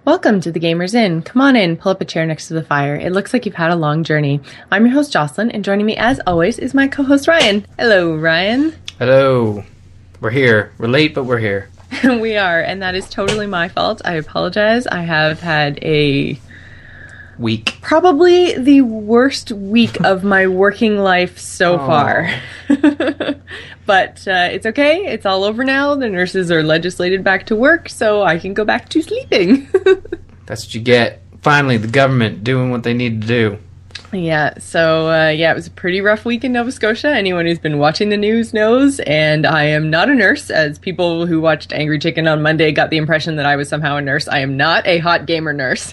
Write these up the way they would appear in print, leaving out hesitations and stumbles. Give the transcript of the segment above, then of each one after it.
Welcome to the Gamers Inn. Come on in, pull up a chair next to the fire. It looks like you've had a long journey. I'm your host, Jocelyn, and joining me as always is my co-host, Ryan. Hello, Ryan. Hello. We're here. We're late, but we're here. We are, and that is totally my fault. I apologize. I have had a... week. Probably the worst week of my working life so far. But it's okay. It's all over now. The nurses are legislated back to work, so I can go back to sleeping. That's what you get. Finally, the government doing what they need to do. Yeah, so it was a pretty rough week in Nova Scotia. Anyone who's been watching the news knows, and I am not a nurse, as people who watched Angry Chicken on Monday got the impression that I was somehow a nurse. I am not a hot gamer nurse.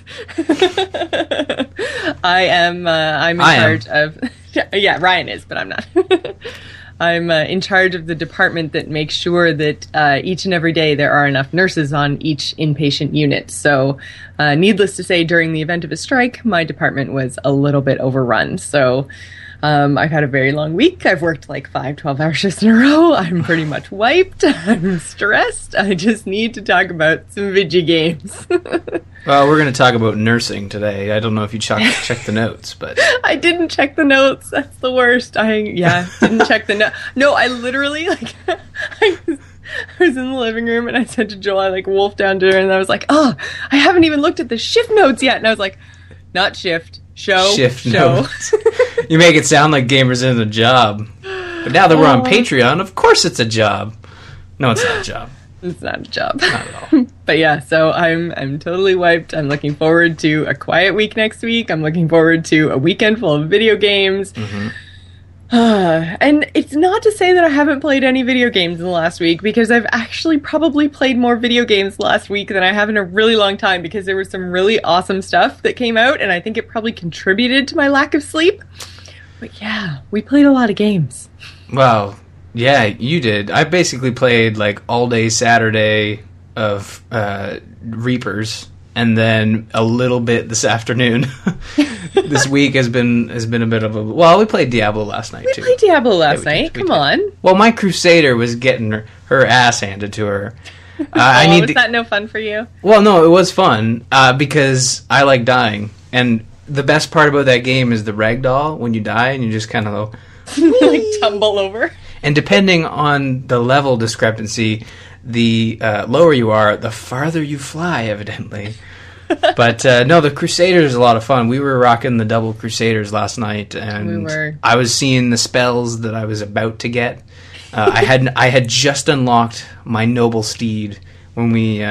I'm in charge of... Yeah, Ryan is, but I'm not. I'm in charge of the department that makes sure that each and every day there are enough nurses on each inpatient unit. So, needless to say, during the event of a strike, my department was a little bit overrun. So, I've had a very long week. I've worked like 5 12-hour shifts in a row. I'm pretty much wiped. I'm stressed. I just need to talk about some video games. Well, we're going to talk about nursing today. I don't know if you checked the notes, but... I didn't check the notes. That's the worst. Didn't check the notes. No, I literally, I was in the living room and I said to Joel, I wolfed down to her and I was like, I haven't even looked at the shift notes yet. And I was like, not shift, show. Notes. You make it sound like Gamers Inn is a job. But now that we're on Patreon, of course it's a job. No, it's not a job. It's not a job. Not at all. But yeah, so I'm totally wiped. I'm looking forward to a quiet week next week. I'm looking forward to a weekend full of video games. Mm-hmm. And it's not to say that I haven't played any video games in the last week, because I've actually probably played more video games last week than I have in a really long time, because there was some really awesome stuff that came out, and I think it probably contributed to my lack of sleep. But yeah, we played a lot of games. Well, yeah, you did. I basically played all day Saturday of Reapers, and then a little bit this afternoon. This week has been a bit of a... Well, we played Diablo last night, too. We played Diablo last night. Come on. Well, my Crusader was getting her ass handed to her. Was that no fun for you? Well, no, it was fun, because I like dying. And the best part about that game is the ragdoll, when you die, and you just kind of tumble over. And depending on the level discrepancy, the lower you are, the farther you fly, evidently. But no, the Crusaders is a lot of fun. We were rocking the double Crusaders last night, and I was seeing the spells that I was about to get. I had just unlocked my noble steed when we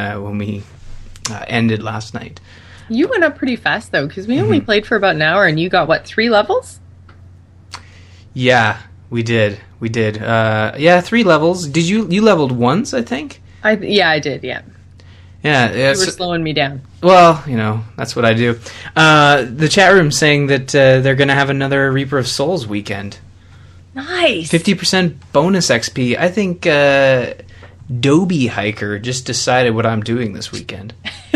ended last night. You went up pretty fast though, because we only played for about an hour, and you got 3 levels? Yeah, we did. 3 levels. Did you leveled once? I think. I did. Yeah. Yeah, you were slowing me down. Well, that's what I do. The chat room saying that they're going to have another Reaper of Souls weekend. Nice. 50% bonus XP. I think Dobie Hiker just decided what I'm doing this weekend.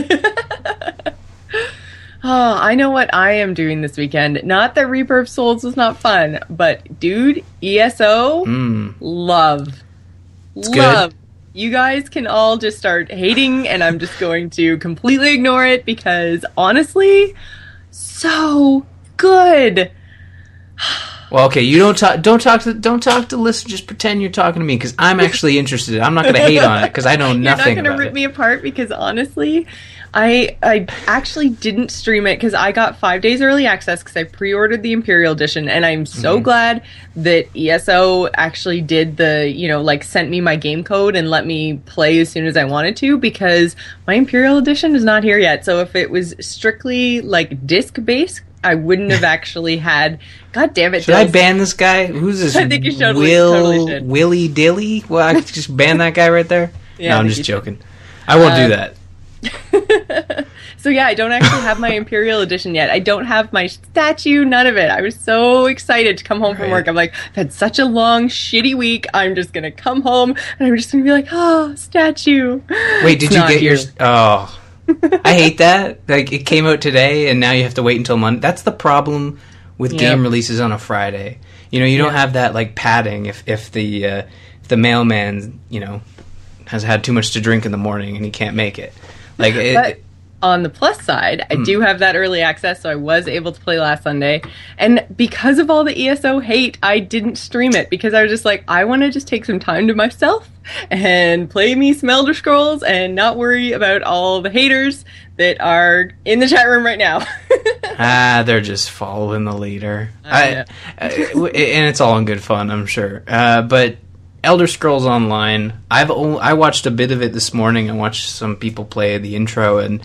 Oh, I know what I am doing this weekend. Not that Reaper of Souls was not fun, but dude, ESO, love. It's good. You guys can all just start hating, and I'm just going to completely ignore it, because honestly, so good. Well, okay, you don't talk to listeners. Just pretend you're talking to me, because I'm actually interested. I'm not going to hate on it because I know nothing about it. You're not going to rip me apart, because honestly, I actually didn't stream it because I got 5 days early access because I pre-ordered the Imperial Edition, and I'm so glad that ESO actually did the, sent me my game code and let me play as soon as I wanted to, because my Imperial Edition is not here yet. So if it was strictly disc-based, I wouldn't have actually had... God damn it, Should I ban this guguy? Who's this? I think you totally should. Willy Dilly? Well, I could just ban that guy right there? Yeah, no, I'm just joking. I won't do that. So yeah, I don't actually have my Imperial Edition yet. I don't have my statue, none of it. I was so excited to come home from work. I'm like, I've had such a long, shitty week. I'm just going to come home, and I'm just going to be like, oh, statue. Wait, did you get yours? Oh, I hate that. It came out today, and now you have to wait until Monday. That's the problem with game releases on a Friday. You don't have that, padding if the mailman, has had too much to drink in the morning and he can't make it. on the plus side, I do have that early access, so I was able to play last Sunday. And because of all the ESO hate, I didn't stream it because I was just like, I want to just take some time to myself and play me some Elder Scrolls and not worry about all the haters that are in the chat room right now. They're just following the leader. And it's all in good fun, I'm sure. But Elder Scrolls Online, I watched a bit of it this morning. I watched some people play the intro, and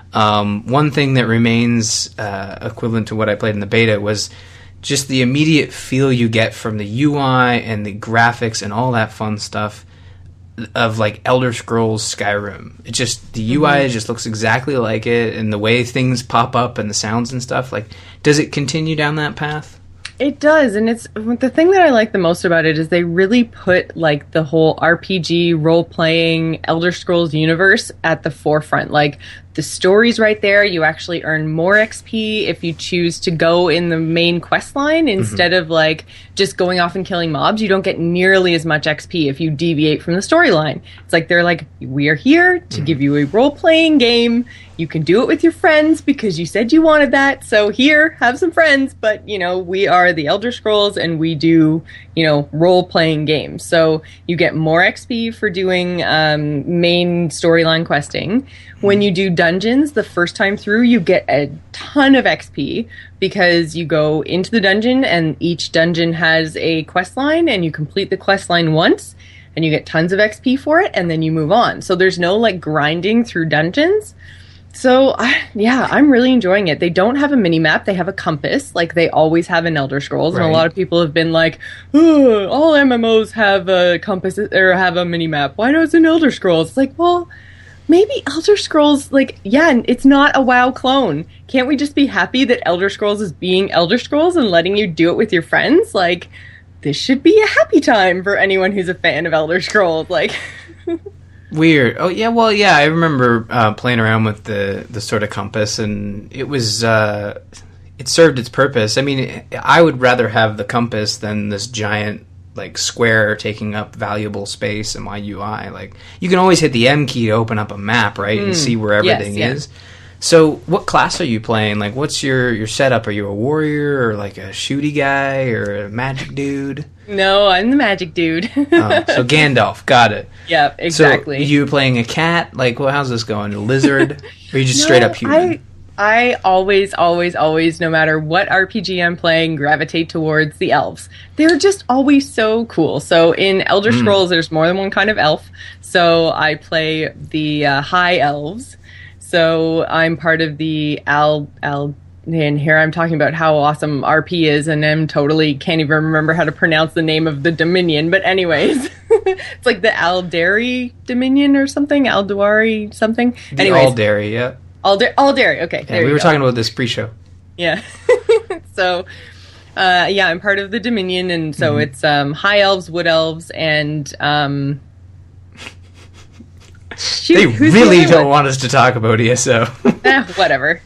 one thing that remains equivalent to what I played in the beta was just the immediate feel you get from the UI and the graphics and all that fun stuff of like Elder Scrolls Skyrim. It just, the UI just looks exactly like it, and the way things pop up and the sounds and stuff. Like, does it continue down that path? It does, and it's the thing that I like the most about it is they really put like the whole RPG role-playing Elder Scrolls universe at the forefront. Like, the story's right there. You actually earn more XP if you choose to go in the main quest line instead of like just going off and killing mobs. You don't get nearly as much XP if you deviate from the storyline. It's like they're like, we are here to give you a role-playing game. You can do it with your friends because you said you wanted that. So here, have some friends. But, you know, we are the Elder Scrolls and we do, you know, role-playing games. So you get more XP for doing main storyline questing. When you do dungeons, the first time through, you get a ton of XP because you go into the dungeon and each dungeon has a quest line and you complete the quest line once and you get tons of XP for it and then you move on. So there's no like grinding through dungeons. So, yeah, I'm really enjoying it. They don't have a mini-map. They have a compass, like they always have in Elder Scrolls. Right. And a lot of people have been like, all MMOs have a compass or have a mini-map. Why doesn't Elder Scrolls? It's like, well, maybe Elder Scrolls, like, yeah, it's not a WoW clone. Can't we just be happy that Elder Scrolls is being Elder Scrolls and letting you do it with your friends? Like, this should be a happy time for anyone who's a fan of Elder Scrolls. Like... Weird. Oh, yeah, well, yeah, I remember playing around with the sort of compass, and it was, it served its purpose. I mean, I would rather have the compass than this giant, like, square taking up valuable space in my UI. Like, you can always hit the M key to open up a map, right, and see where everything is. So, what class are you playing? Like, what's your setup? Are you a warrior, or like a shooty guy, or a magic dude? No, I'm the magic dude. So Gandalf, got it. Yeah, exactly. So you playing a cat? Like, well, how's this going? A lizard? Or are you just straight up human? I always, no matter what RPG I'm playing, gravitate towards the elves. They're just always so cool. So in Elder Scrolls, there's more than one kind of elf. So I play the high elves. So I'm part of the and here I'm talking about how awesome RP is, and I'm totally can't even remember how to pronounce the name of the Dominion. But anyways, it's like the Aldari Dominion or something, Aldari something. Anyways, Aldari, yeah. Aldari, okay. Yeah, we were talking about this pre-show. Yeah. So, yeah, I'm part of the Dominion, and so it's high elves, wood elves, and... Shoot, they really don't want us to talk about ESO. Whatever.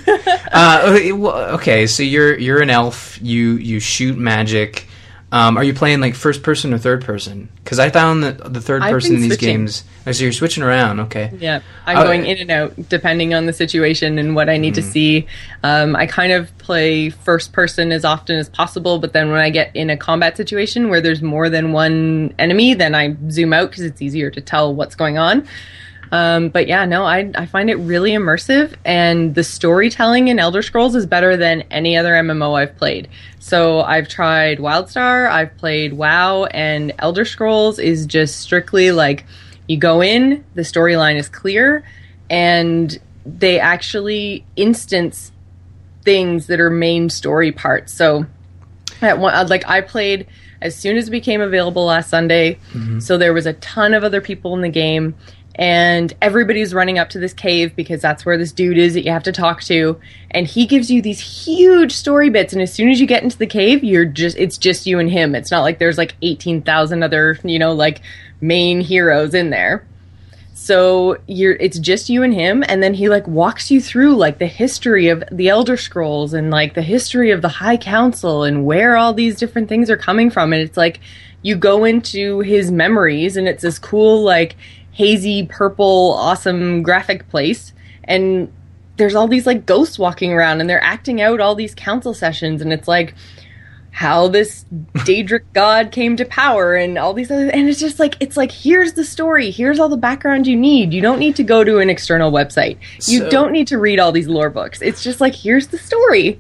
Okay, so you're an elf. You shoot magic. Are you playing like first person or third person? Because I found that the third person in these games. Oh, so you're switching around. Okay. Yeah, I'm going in and out depending on the situation and what I need to see. I kind of play first person as often as possible, but then when I get in a combat situation where there's more than one enemy, then I zoom out because it's easier to tell what's going on. But yeah, no, I find it really immersive, and the storytelling in Elder Scrolls is better than any other MMO I've played. So I've tried WildStar, I've played WoW, and Elder Scrolls is just strictly like, you go in, the storyline is clear, and they actually instance things that are main story parts. So I played as soon as it became available last Sunday, so there was a ton of other people in the game, and everybody's running up to this cave because that's where this dude is that you have to talk to, and he gives you these huge story bits, and as soon as you get into the cave, it's just you and him. It's not like there's like 18,000 other, like main heroes in there. So it's just you and him, and then he like walks you through like the history of the Elder Scrolls and like the history of the High Council and where all these different things are coming from, and it's like you go into his memories, and it's this cool like hazy purple awesome graphic place, and there's all these like ghosts walking around, and they're acting out all these council sessions, and it's like how this Daedric god came to power and all these other, and it's like here's the story, here's all the background you need. You don't need to go to an external website. You don't need to read all these lore books. It's just like, here's the story.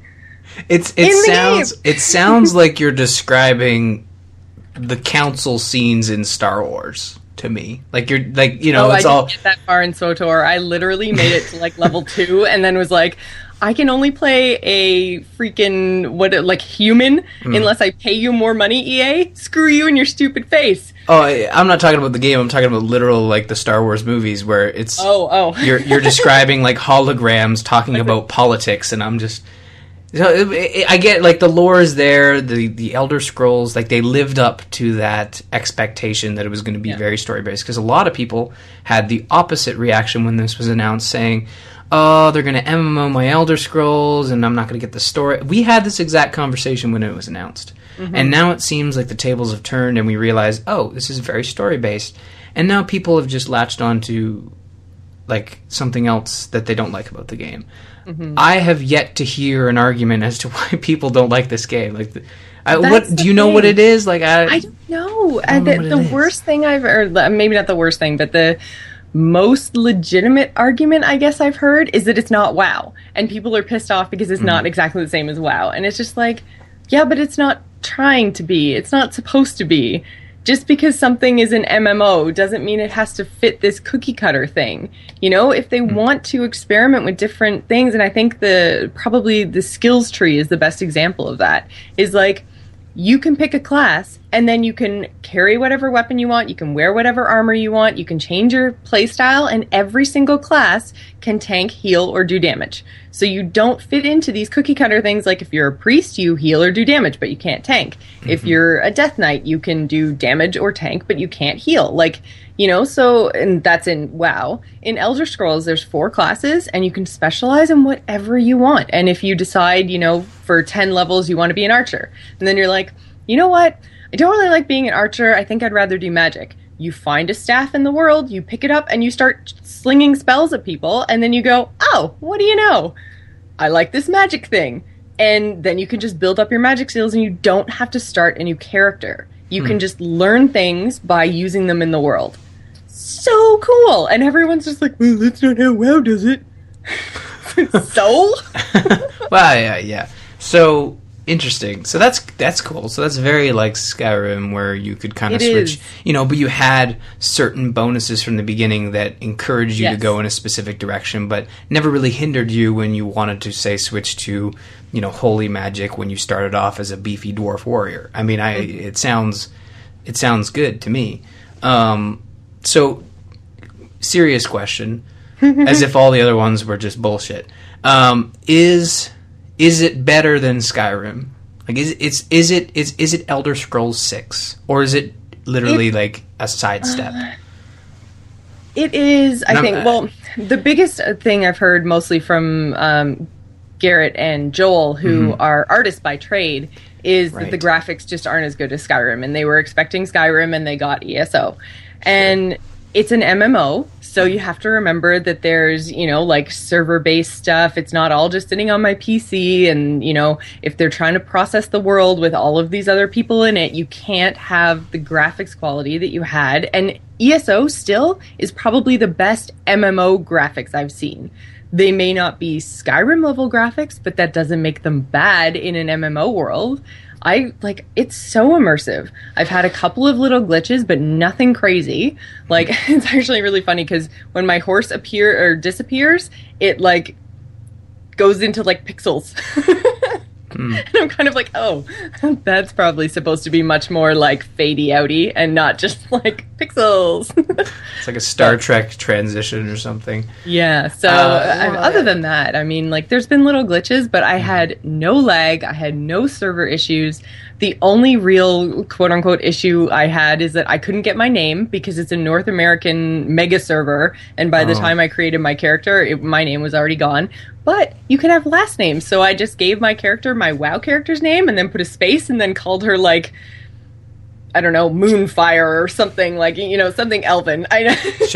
It sounds like you're describing the council scenes in Star Wars to me. Like you're like, you know, it's I all didn't get that far in SWTOR. I literally made it to like level 2 and then was like, I can only play a freaking human unless I pay you more money, EA. Screw you and your stupid face. Oh, I'm not talking about the game. I'm talking about literal, like the Star Wars movies where it's you're describing like holograms talking about politics, and I'm just I get like the lore is there, the Elder Scrolls, like they lived up to that expectation that it was going to be very story based, because a lot of people had the opposite reaction when this was announced, saying, oh, they're going to MMO my Elder Scrolls, and I'm not going to get the story. We had this exact conversation when it was announced. Mm-hmm. And now it seems like the tables have turned, and we realize, oh, this is very story-based. And now people have just latched on to, like, something else that they don't like about the game. Mm-hmm. I have yet to hear an argument as to why people don't like this game. Like, what do you know what it is? Like, I don't know. The worst thing maybe not the worst thing, but the most legitimate argument I guess I've heard is that it's not WoW, and people are pissed off because it's not exactly the same as WoW, and it's just like, yeah, but it's not trying to be, it's not supposed to be. Just because something is an MMO doesn't mean it has to fit this cookie cutter thing. You know, if they want to experiment with different things, and I think probably the skills tree is the best example of that, is like, you can pick a class, and then you can carry whatever weapon you want, you can wear whatever armor you want, you can change your playstyle, and every single class can tank, heal, or do damage. So you don't fit into these cookie-cutter things like if you're a priest, you heal or do damage, but you can't tank. Mm-hmm. If you're a Death Knight, you can do damage or tank, but you can't heal. Like, you know, so, and that's in WoW. In Elder Scrolls, there's 4 classes, and you can specialize in whatever you want. And if you decide, you know, for 10 levels you want to be an archer, and then you're like, you know what? I don't really like being an archer. I think I'd rather do magic. You find a staff in the world, you pick it up, and you start slinging spells at people, and then you go, oh, what do you know? I like this magic thing. And then you can just build up your magic skills, and you don't have to start a new character. You can just learn things by using them in the world. So cool! And everyone's just like, well, that's not how WoW does it. So? Well, yeah. So, interesting. So that's cool. So that's very like Skyrim, where you could kind of switch, you know, but you had certain bonuses from the beginning that encouraged you to go in a specific direction, but never really hindered you when you wanted to, say, switch to, you know, holy magic when you started off as a beefy dwarf warrior. I mean, it sounds good to me. So, serious question, as if all the other ones were just bullshit. Is it better than Skyrim? Like, is it Elder Scrolls 6, or is it literally like a sidestep? It is, I think. Well, the biggest thing I've heard mostly from Garrett and Joel, who are artists by trade, is that the graphics just aren't as good as Skyrim, and they were expecting Skyrim, and they got ESO, and it's an MMO. So you have to remember that there's, you know, like server-based stuff. It's not all just sitting on my PC. And, you know, if they're trying to process the world with all of these other people in it, you can't have the graphics quality that you had. And ESO still is probably the best MMO graphics I've seen. They may not be Skyrim level graphics, but that doesn't make them bad in an MMO world. It's so immersive. I've had a couple of little glitches, but nothing crazy. Like, it's actually really funny because when my horse disappears, it like goes into like pixels. And I'm kind of like, oh, that's probably supposed to be much more like fadey outy and not just like pixels. It's like a Star Trek transition or something. Yeah. So other than that, I mean, like, there's been little glitches, but I had no lag. I had no server issues. The only real quote unquote issue I had is that I couldn't get my name because it's a North American mega server. And by the time I created my character, my name was already gone. But you can have last names. So I just gave my character my WoW character's name and then put a space and then called her, like, I don't know, Moonfire or something, like, you know, something elven. Sure.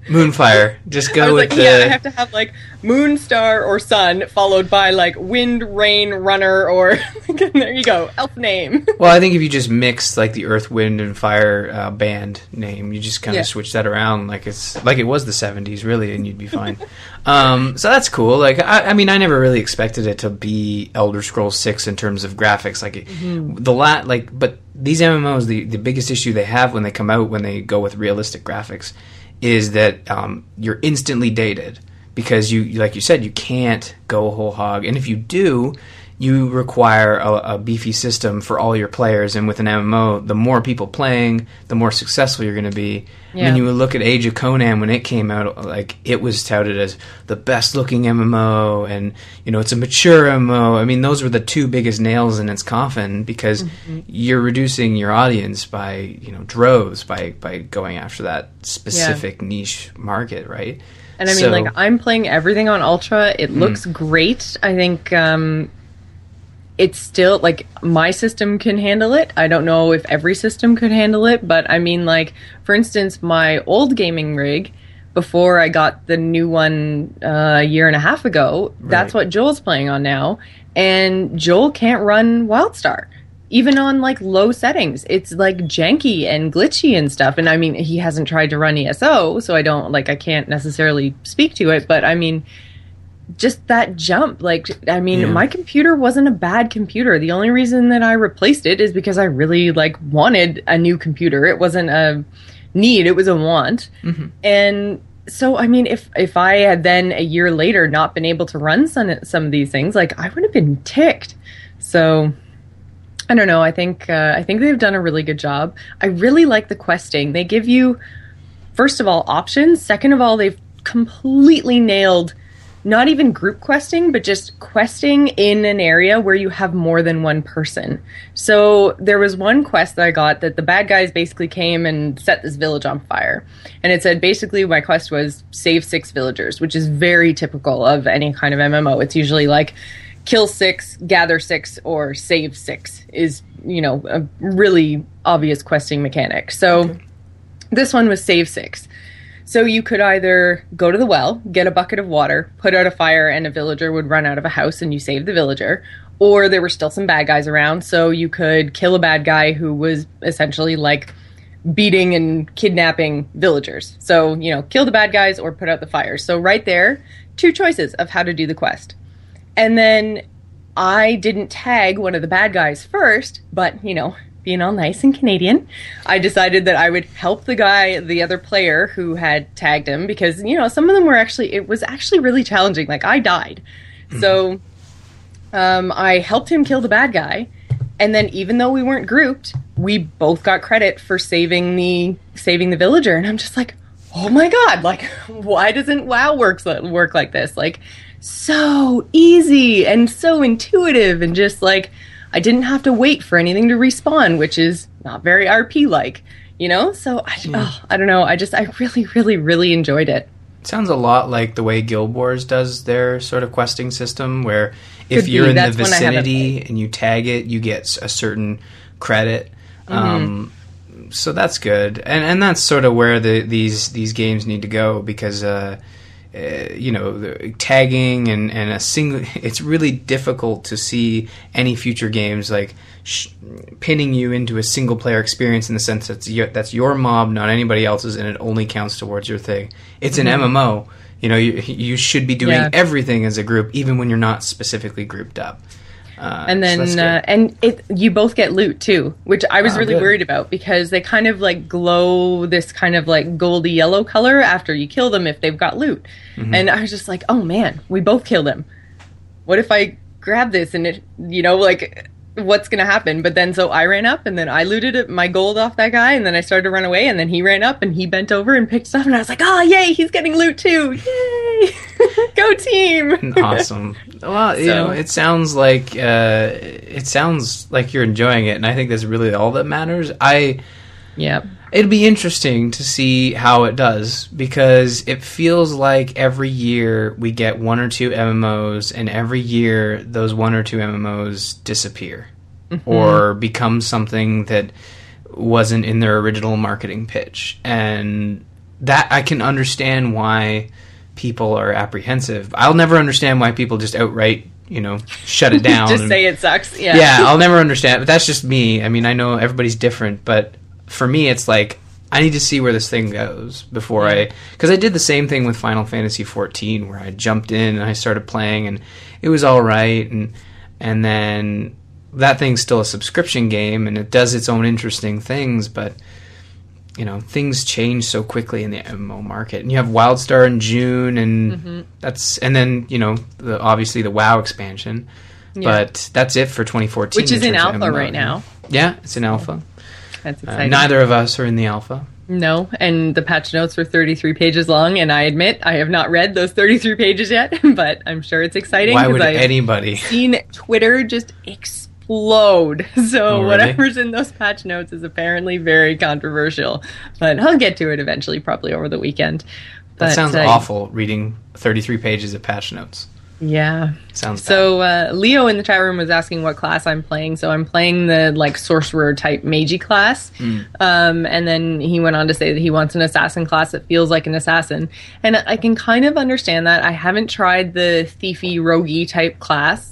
Moonfire. Just go with the... Yeah, I have to have, like, moon, star, or sun, followed by, like, wind, rain, runner, or... there you go. Elf name. Well, I think if you just mix, like, the earth, wind, and fire band name, you just kind of switch that around like it's... Like it was the 70s, really, and you'd be fine. So that's cool. Like, I mean, I never really expected it to be Elder Scrolls 6 in terms of graphics. Like, but these MMOs, the biggest issue they have when they come out, when they go with realistic graphics, is that you're instantly dated because you, like you said, you can't go whole hog, and if you do, you require a beefy system for all your players. And with an MMO, the more people playing, the more successful you're going to be. Yeah. I mean, you would look at Age of Conan when it came out, like, it was touted as the best looking MMO, and it's a mature MMO. I mean, those were the two biggest nails in its coffin because you're reducing your audience by droves by going after that specific niche market, right? And I mean, like, I'm playing everything on Ultra. It looks great. I think it's still, like, my system can handle it. I don't know if every system could handle it, but I mean, like, for instance, my old gaming rig, before I got the new one a year and a half ago, that's what Joel's playing on now, and Joel can't run WildStar. Even on, like, low settings. It's, like, janky and glitchy and stuff. And, I mean, he hasn't tried to run ESO, so I can't necessarily speak to it, but, I mean... just that jump, like, I mean, my computer wasn't a bad computer. The only reason that I replaced it is because I really, like, wanted a new computer. It wasn't a need, it was a want. And so, I mean, if I had then a year later not been able to run some of these things, like, I would have been ticked. So, I don't know. I think they've done a really good job. I really like the questing. They give you, first of all, options. Second of all, they've completely nailed not even group questing, but just questing in an area where you have more than one person. So there was one quest that I got that the bad guys basically came and set this village on fire. And it said, basically, my quest was save 6 villagers, which is very typical of any kind of MMO. It's usually like kill 6, gather 6, or save 6 is, a really obvious questing mechanic. So this one was save 6. So you could either go to the well, get a bucket of water, put out a fire, and a villager would run out of a house and you save the villager. Or there were still some bad guys around, so you could kill a bad guy who was essentially, like, beating and kidnapping villagers. So, kill the bad guys or put out the fires. So right there, 2 choices of how to do the quest. And then I didn't tag one of the bad guys first, but, being all nice and Canadian, I decided that I would help the other player who had tagged him, because, some of them it was actually really challenging. Like, I died. So, I helped him kill the bad guy, and then even though we weren't grouped, we both got credit for saving the villager, and I'm just like, oh my god, like, why doesn't WoW work like this? Like, so easy and so intuitive, and just, like, I didn't have to wait for anything to respawn, which is not very RP-like, So, I don't know. I really, really, really enjoyed it. It sounds a lot like the way Guild Wars does their sort of questing system, where if you're in the vicinity and you tag it, you get a certain credit. So that's good. And that's sort of where these games need to go, because... the tagging and a single, it's really difficult to see any future games like pinning you into a single player experience, in the sense that that's your mob, not anybody else's, and it only counts towards your thing. It's an MMO. You should be doing everything as a group, even when you're not specifically grouped up. And then, you both get loot too, which I was really worried about, because they kind of, like, glow this kind of, like, goldy yellow color after you kill them if they've got loot. And I was just like, oh man, we both killed him. What if I grab this and it, like, what's going to happen? But then, so I ran up and then I looted my gold off that guy, and then I started to run away, and then he ran up and he bent over and picked stuff, and I was like, oh, yay, he's getting loot too. Yay. Go team. Awesome. Well, it sounds like you're enjoying it, and I think that's really all that matters. It'd be interesting to see how it does, because it feels like every year we get 1 or 2 MMOs, and every year those 1 or 2 MMOs disappear or become something that wasn't in their original marketing pitch. And that I can understand why people are apprehensive. I'll never understand why people just outright, shut it down. Just say it sucks. Yeah. Yeah, I'll never understand. But that's just me. I mean, I know everybody's different, but for me, it's like, I need to see where this thing goes before because I did the same thing with Final Fantasy XIV, where I jumped in and I started playing, and it was all right, and then that thing's still a subscription game, and it does its own interesting things, but things change so quickly in the MMO market. And you have WildStar in June, and then obviously the WoW expansion, but that's it for 2014, which is in alpha right now. Yeah, it's in alpha. That's exciting. Neither of us are in the alpha. No, and the patch notes were 33 pages long, and I admit I have not read those 33 pages yet, but I'm sure it's exciting. Why would anybody? I've seen Twitter just explode. So whatever's in those patch notes is apparently very controversial, but I'll get to it eventually, probably over the weekend. That sounds awful, reading 33 pages of patch notes. Yeah. Sounds bad. So Leo in the chat room was asking what class I'm playing. So I'm playing the sorcerer type magi class. And then he went on to say that he wants an assassin class that feels like an assassin. And I can kind of understand that. I haven't tried the thiefy roguey type class.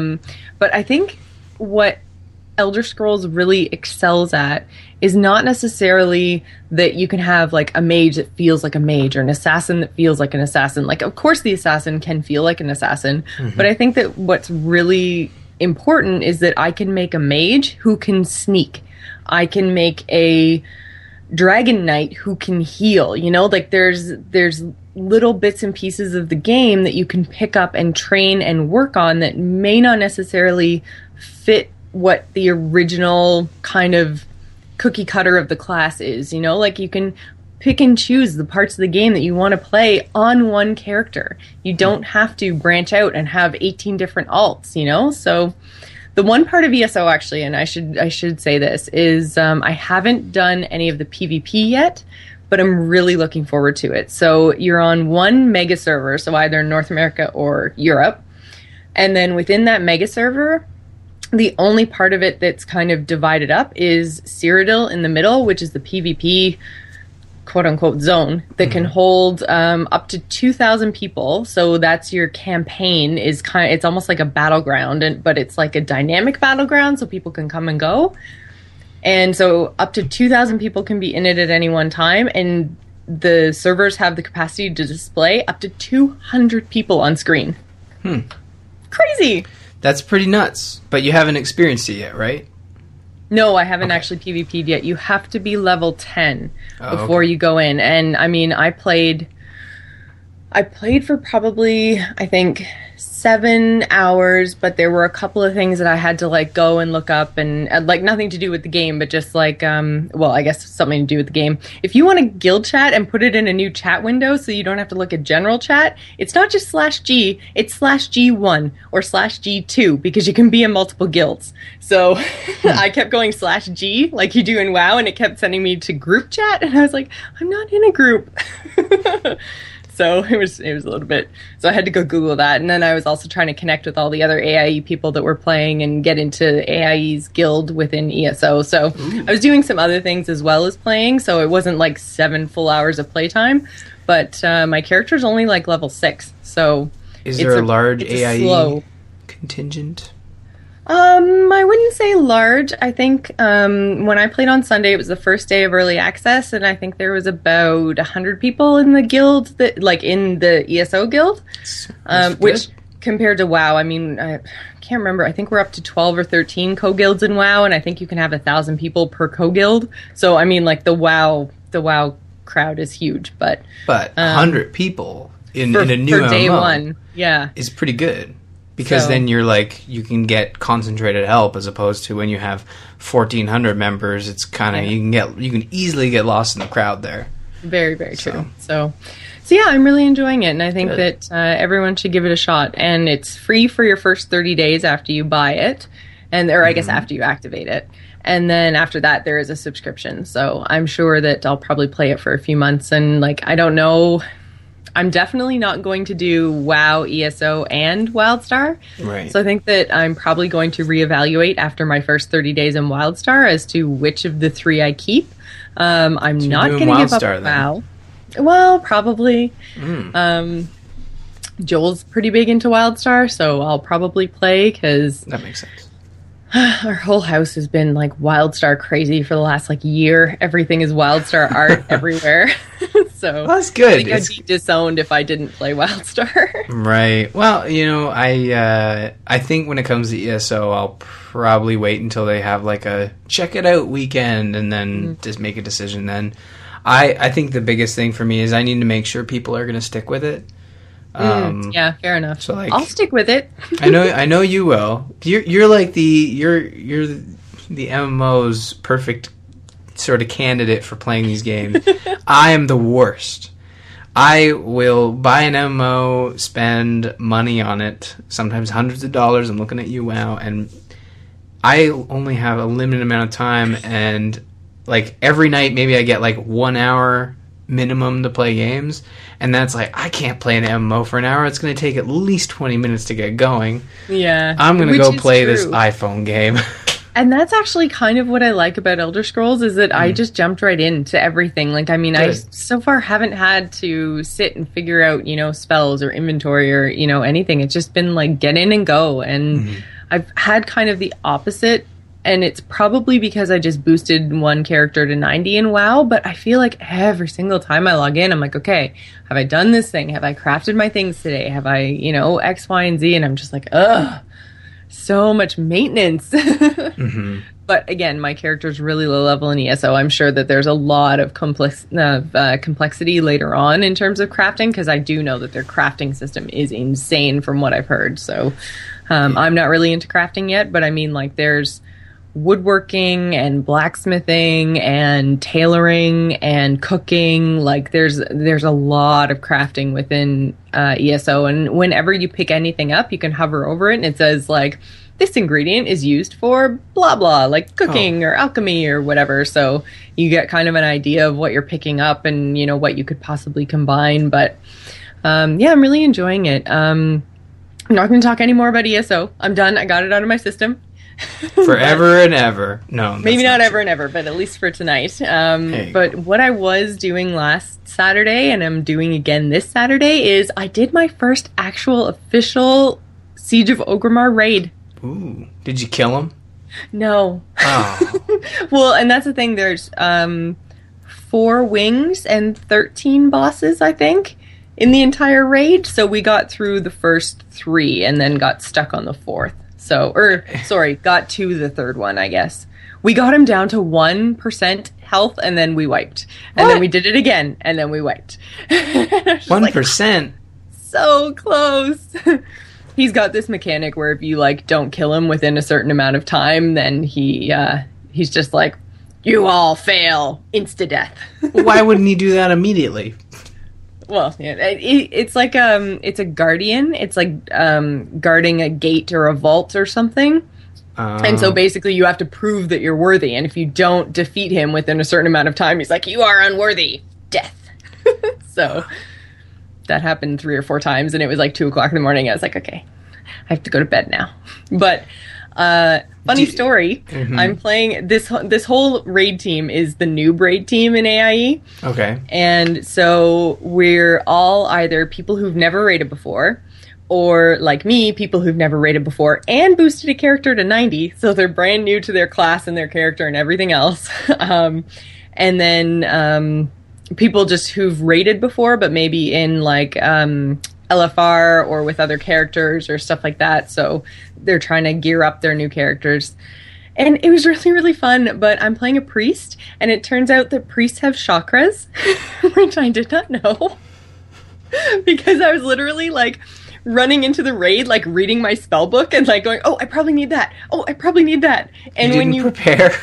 But I think what Elder Scrolls really excels at is not necessarily that you can have like a mage that feels like a mage or an assassin that feels like an assassin. Like, of course the assassin can feel like an assassin, but I think that what's really important is that I can make a mage who can sneak. I can make a dragon knight who can heal. Like there's little bits and pieces of the game that you can pick up and train and work on that may not necessarily fit what the original kind of cookie cutter of the class is. Like you can pick and choose the parts of the game that you want to play on one character. You don't have to branch out and have 18 different alts, So the one part of ESO actually, and I should say this, is I haven't done any of the PvP yet, but I'm really looking forward to it. So you're on one mega server, so either North America or Europe, and then within that mega server, the only part of it that's kind of divided up is Cyrodiil in the middle, which is the PvP quote-unquote zone that can hold up to 2,000 people. So that's your campaign. It's almost like a battleground, but it's like a dynamic battleground, so people can come and go. And so up to 2,000 people can be in it at any one time, and the servers have the capacity to display up to 200 people on screen. Crazy! That's pretty nuts. But you haven't experienced it yet, right? No, I haven't actually PvP'd yet. You have to be level 10 before you go in. And, I mean, I played for probably, I think, 7 hours, but there were a couple of things that I had to, go and look up, and, nothing to do with the game, but just, I guess something to do with the game. If you want to guild chat and put it in a new chat window so you don't have to look at general chat, it's not just /G, it's /G1 or /G2, because you can be in multiple guilds. So I kept going /G, like you do in WoW, and it kept sending me to group chat, and I was like, I'm not in a group. So it was a little bit. So I had to go Google that, and then I was also trying to connect with all the other AIE people that were playing and get into AIE's guild within ESO. So I was doing some other things as well as playing. So it wasn't 7 full hours of playtime, but my character's only level 6. So is there a large AIE contingent? I wouldn't say large. I think when I played on Sunday, it was the first day of early access, and I think there was about 100 people in the guild, in the ESO guild, which compared to WoW, I mean, I can't remember. I think we're up to 12 or 13 co-guilds in WoW, and I think you can have 1,000 people per co-guild. So I mean, the WoW crowd is huge, but 100 people in a new MMO day one, is pretty good. Because then you're you can get concentrated help, as opposed to when you have 1,400 members. It's kind of you can easily get lost in the crowd there. Very, very true. So yeah, I'm really enjoying it, and I think that everyone should give it a shot. And it's free for your first 30 days after you buy it, or I guess after you activate it. And then after that, there is a subscription. So I'm sure that I'll probably play it for a few months. And I don't know. I'm definitely not going to do WoW, ESO, and WildStar. Right. So I think that I'm probably going to reevaluate after my first 30 days in WildStar as to which of the 3 I keep. I'm not going to give up WoW. Well, probably. Joel's pretty big into WildStar, so I'll probably play because that makes sense. Our whole house has been like WildStar crazy for the last like year. Everything is WildStar art everywhere. So that's good. I think I'd be disowned if I didn't play WildStar. Right. Well, I think when it comes to ESO, I'll probably wait until they have like a check it out weekend and then just make a decision then. I think the biggest thing for me is I need to make sure people are going to stick with it. Yeah, fair enough. So like, I'll stick with it. I know you will. You're like you're the MMO's perfect sort of candidate for playing these games. I am the worst. I will buy an MMO, spend money on it, sometimes hundreds of dollars. I'm looking at you, WoW, and I only have a limited amount of time, and like every night maybe I get like 1 hour minimum to play games, and that's like I can't play an MMO for an hour. It's going to take at least 20 minutes to get going. Yeah, I'm going to go play this iPhone game. And that's actually kind of what I like about Elder Scrolls is that I just jumped right into everything. Like, I mean, I so far haven't had to sit and figure out, spells or inventory or, anything. It's just been like get in and go. And I've had kind of the opposite. And it's probably because I just boosted one character to 90 in WoW. But I feel like every single time I log in, I'm like, okay, have I done this thing? Have I crafted my things today? Have I, X, Y, and Z? And I'm just like, ugh. So much maintenance. But again, my character's really low level in ESO. I'm sure that there's a lot of complexity later on in terms of crafting, because I do know that their crafting system is insane from what I've heard. So I'm not really into crafting yet, but I mean, like, there's woodworking and blacksmithing and tailoring and cooking. Like, there's a lot of crafting within ESO, and whenever you pick anything up, you can hover over it and it says like, this ingredient is used for blah blah, like cooking or alchemy or whatever. So you get kind of an idea of what you're picking up and what you could possibly combine. But I'm really enjoying it. I'm not going to talk any more about ESO. I'm done. I got it out of my system. Forever and ever. No, maybe not ever and ever, but at least for tonight. But what I was doing last Saturday, and I'm doing again this Saturday, is I did my first actual official Siege of Orgrimmar raid. Ooh. Did you kill him? No. Oh. Well, and that's the thing. There's 4 wings and 13 bosses, I think, in the entire raid. So we got through the first 3 and then got stuck on the 4th. Got to the 3rd one, I guess. We got him down to 1% health, and then we wiped. And then we did it again, and then we wiped. 1%? Like, so close. He's got this mechanic where if you, like, don't kill him within a certain amount of time, then he's just like, you all fail. Insta-death. Why wouldn't he do that immediately? Well, yeah, it's like it's a guardian. It's like guarding a gate or a vault or something. And so basically you have to prove that you're worthy. And if you don't defeat him within a certain amount of time, he's like, you are unworthy. Death. So that happened 3 or 4 times, and it was like 2 o'clock in the morning. I was like, okay, I have to go to bed now. But funny story. I'm playing this whole raid team is the noob raid team in AIE. Okay. And so we're all either people who've never raided before, or like me, people who've never raided before and boosted a character to 90, so they're brand new to their class and their character and everything else. And then people just who've raided before, but maybe in like LFR or with other characters or stuff like that. So they're trying to gear up their new characters. And it was really, really fun, but I'm playing a priest, and it turns out that priests have chakras, which I did not know. Because I was literally like running into the raid, like reading my spell book and like going, oh, I probably need that. Oh, I probably need that. And when you prepare,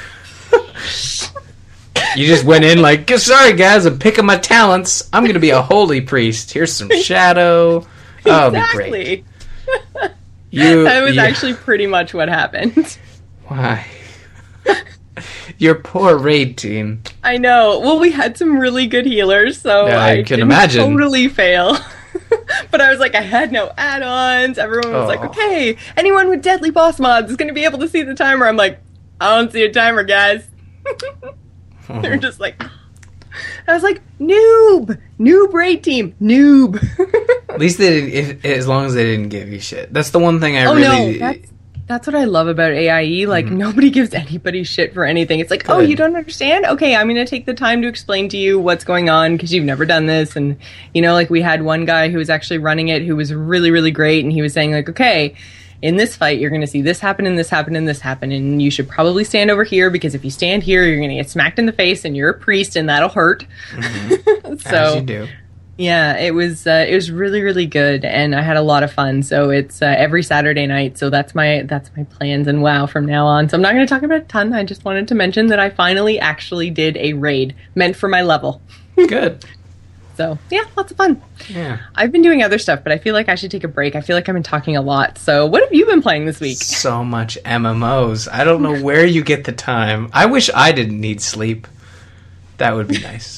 you just went in like, sorry guys, I'm picking my talents. I'm going to be a holy priest. Here's some shadow. Oh, exactly. Be great. That was actually pretty much what happened. Why? Your poor raid team. I know. Well, we had some really good healers, so I can imagine. Totally fail. But I was like, I had no add-ons. Everyone was like, okay, anyone with deadly boss mods is going to be able to see the timer. I'm like, I don't see a timer, guys. They're just like, I was like, noob raid team, noob. At least they didn't, as long as they didn't give you shit. That's the one thing I really... No, that's what I love about AIE. Like, nobody gives anybody shit for anything. It's like, oh, you don't understand? Okay, I'm going to take the time to explain to you what's going on because you've never done this. And, you know, like we had one guy who was actually running it who was really, really great. And he was saying like, okay, in this fight, you're going to see this happen and this happen and this happen. And you should probably stand over here because if you stand here, you're going to get smacked in the face and you're a priest and that'll hurt. So, as you do. Yeah, it was really, really good, and I had a lot of fun. So it's every Saturday night. So that's my plans and WoW from now on. So I'm not going to talk about it a ton. I just wanted to mention that I finally actually did a raid meant for my level. Good. So yeah, lots of fun. Yeah, I've been doing other stuff, but I feel like I should take a break. I feel like I've been talking a lot. So what have you been playing this week? So much MMOs. I don't know where you get the time. I wish I didn't need sleep. That would be nice.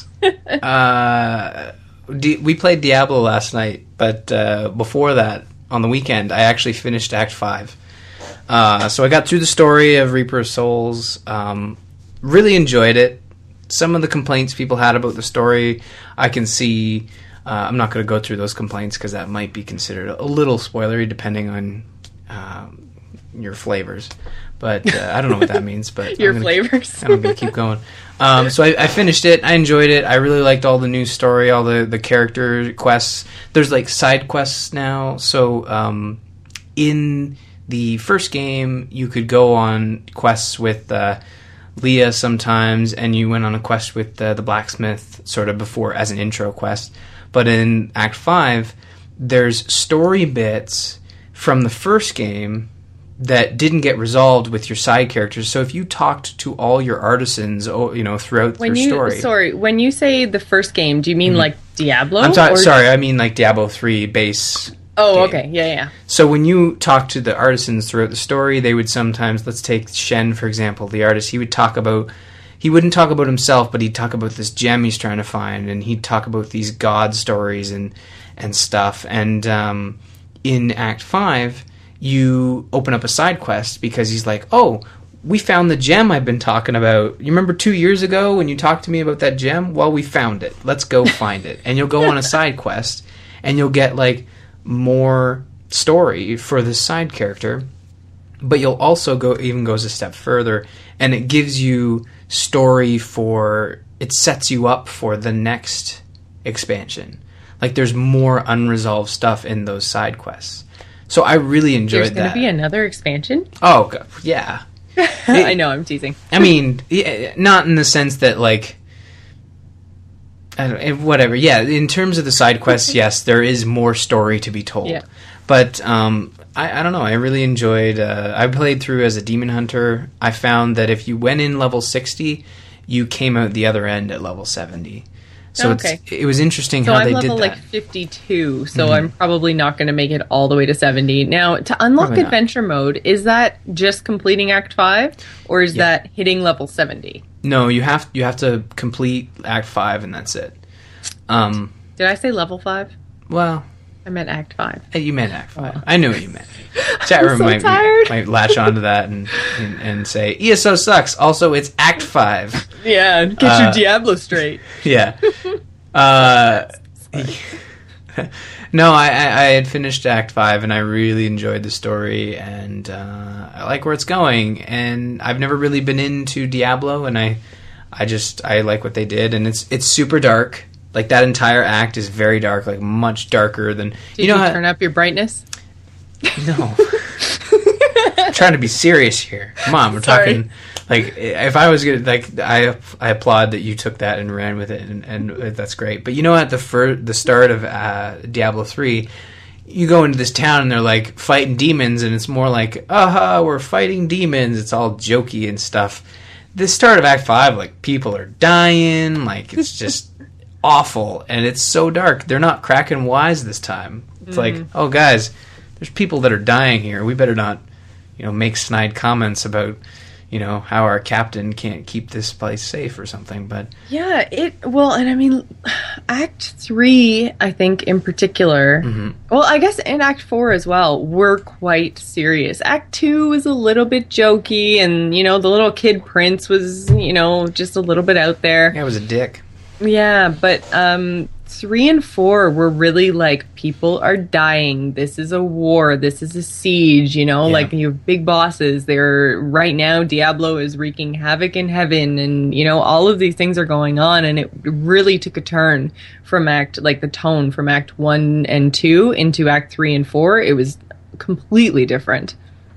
We played Diablo last night, but before that, on the weekend, I actually finished Act 5. So I got through the story of Reaper of Souls. Really enjoyed it. Some of the complaints people had about the story, I can see. I'm not going to go through those complaints because that might be considered a little spoilery depending on your flavors. But I don't know what that means. But flavors. I'm going to keep going. So I finished it. I enjoyed it. I really liked all the new story, all the character quests. There's like side quests now. So in the first game, you could go on quests with Leah sometimes, and you went on a quest with the blacksmith sort of before as an intro quest. But in Act 5, there's story bits from the first game that didn't get resolved with your side characters. So if you talked to all your artisans, throughout your story... Sorry, when you say the first game, do you mean like Diablo? I mean like Diablo 3 base game. Okay, yeah. So when you talk to the artisans throughout the story, they would sometimes... Let's take Shen, for example, the artist. He wouldn't talk about himself, but he'd talk about this gem he's trying to find, and he'd talk about these god stories and stuff. And in Act 5... you open up a side quest because he's like, oh, we found the gem I've been talking about. You remember 2 years ago when you talked to me about that gem? Well, we found it. Let's go find it. And you'll go on a side quest, and you'll get, like, more story for this side character. But you'll also goes a step further, and it gives you story it sets you up for the next expansion. Like, there's more unresolved stuff in those side quests. So I really enjoyed that. There's going to be another expansion? Oh, God, yeah. I know, I'm teasing. I mean, not in the sense that, like... whatever. Yeah, in terms of the side quests, yes, there is more story to be told. Yeah. But I don't know. I really enjoyed... I played through as a demon hunter. I found that if you went in level 60, you came out the other end at level 70. So it was interesting how they did that. So I'm level 52, so I'm probably not going to make it all the way to 70. Now, to unlock adventure mode, is that just completing Act 5, or is that hitting level 70? No, you have to complete Act 5, and that's it. Did I say level 5? Well... I meant Act 5. You meant Act 5. I knew what you meant. Chat room might latch onto that and say, ESO sucks. Also, it's Act 5. Yeah, get your Diablo straight. Yeah. No, I had finished Act 5, and I really enjoyed the story, and I like where it's going. And I've never really been into Diablo, and I like what they did, and it's super dark. Like, that entire act is very dark, like, much darker than... Did you turn up your brightness? No. I'm trying to be serious here. Come on, we're talking... Like, if I was going to... Like, I applaud that you took that and ran with it, and that's great. But you know, at the start of Diablo 3, you go into this town, and they're, like, fighting demons, and it's more like, we're fighting demons. It's all jokey and stuff. The start of Act 5, like, people are dying. Like, it's just... awful, and it's so dark. They're not cracking wise this time. It's like, oh, guys, there's people that are dying here. We better not, make snide comments about, how our captain can't keep this place safe or something. But yeah, and I mean, Act 3, I think in particular, well, I guess in Act 4 as well, were quite serious. Act 2 was a little bit jokey, and the little kid prince was, just a little bit out there. Yeah, it was a dick. Yeah, but 3 and 4 were really like people are dying. This is a war. This is a siege. You know, like you have big bosses. They're right now. Diablo is wreaking havoc in heaven, and you know all of these things are going on. And it really took a turn from the tone from Act 1 and 2 into Act 3 and 4. It was completely different.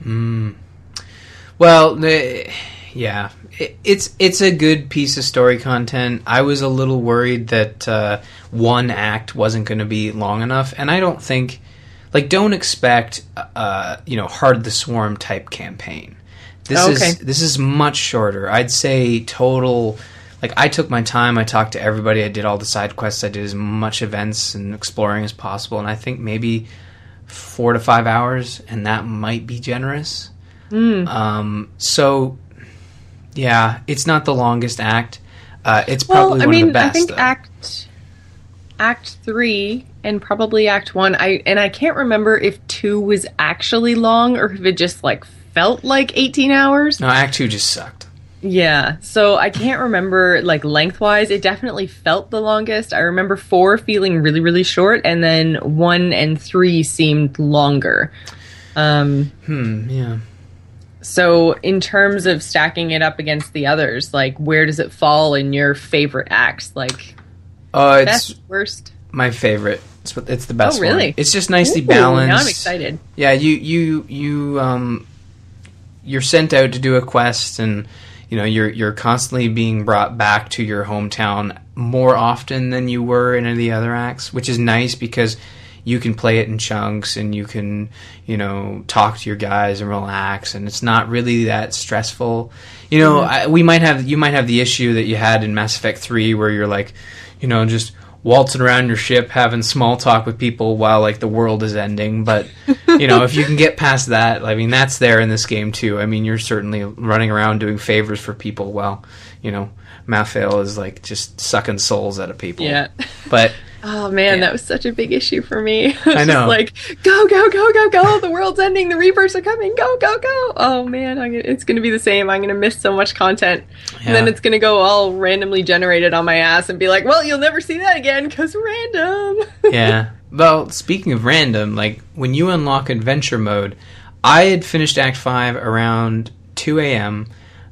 Well, yeah, it's a good piece of story content. I was a little worried that one act wasn't going to be long enough, and I don't think, don't expect, Heart the Swarm type campaign. This is much shorter. I'd say total. I took my time. I talked to everybody. I did all the side quests. I did as much events and exploring as possible, and I think maybe 4 to 5 hours, and that might be generous. So. Yeah, it's not the longest act. It's probably one of the best. I think Act 3 and probably Act 1. I can't remember if 2 was actually long or if it just felt like 18 hours. No, Act 2 just sucked. Yeah, so I can't remember lengthwise. It definitely felt the longest. I remember 4 feeling really, really short, and then 1 and 3 seemed longer. Yeah. So, in terms of stacking it up against the others, where does it fall in your favorite acts? Best, worst? My favorite. It's the best. Oh, really? One. It's just nicely balanced. Now I'm excited. Yeah, you're sent out to do a quest, and you're constantly being brought back to your hometown more often than you were in any of the other acts, which is nice because you can play it in chunks, and you can, talk to your guys and relax, and it's not really that stressful. You might have the issue that you had in Mass Effect 3 where you're just waltzing around your ship having small talk with people while the world is ending. But if you can get past that, that's there in this game too. You're certainly running around doing favors for people while Malthael is just sucking souls out of people. Yeah, but. Oh man, that was such a big issue for me. I know. Go, go, go, go, go! The world's ending. The Reapers are coming. Go, go, go! Oh man, it's going to be the same. I'm going to miss so much content, and then it's going to go all randomly generated on my ass and be like, "Well, you'll never see that again because random." Yeah. Well, speaking of random, when you unlock adventure mode, I had finished Act 5 around 2 a.m.